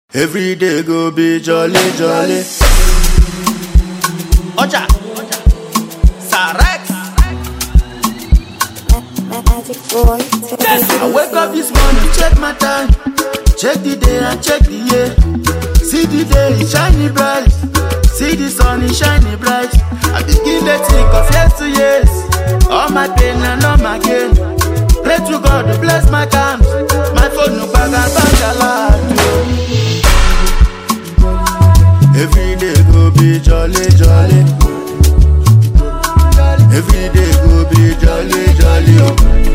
Every day go be jolly, jolly. Ocha, Sarex. Magic boy. I wake up this morning, check my time, check the day and check the year. See the day is shining bright, see the sun is shining bright. I begin to think of years to years, all my pain and all my gain. Pray to God to bless my times, my phone no bag and bag a lot. Every day go be jolly, jolly. Every day go be jolly, jolly. Oh.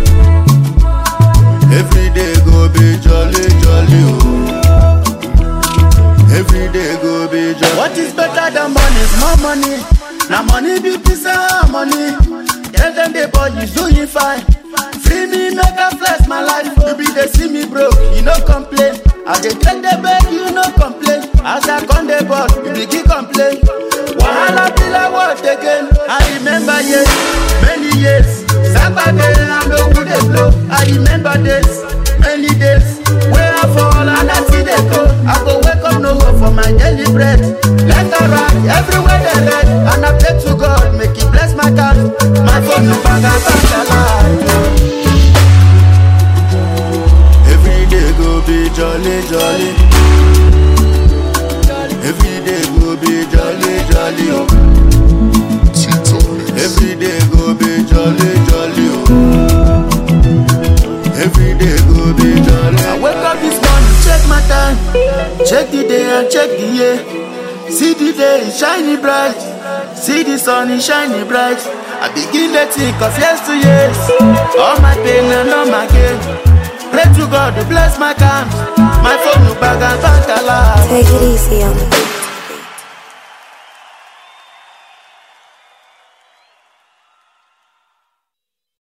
Every day go be jolly, jolly. Oh. Every day go be jolly. What is better than money is more money. Now money be peace and harmony. Tell them the boy is doing fine. Free me, make a flex my life. You be they see me broke, you no complain. As they take the bed, you no complain. As I come the ball, you begin complain. Wahala be like what again? I remember yes, many years. Saturday and the wood they blow. I remember this, many days. Where I fall and I see they go. I go wake up no hope for my daily bread. Left and right, everywhere they red. And I pray to God, make He bless my car. My phone no bag and bag a lot. Every day go be jolly, jolly. Every day go be jolly, jolly. Oh. Every day go be jolly, jolly. Oh. Every day go be jolly. I wake up this morning, check my time, check the day and check the year. See the day is shining bright, see the sun is shining bright. I begin to think of years to years, all my pain and all my gain. Pray to God to bless my calm, my phone no bag and bag a lot. Take it easy on me.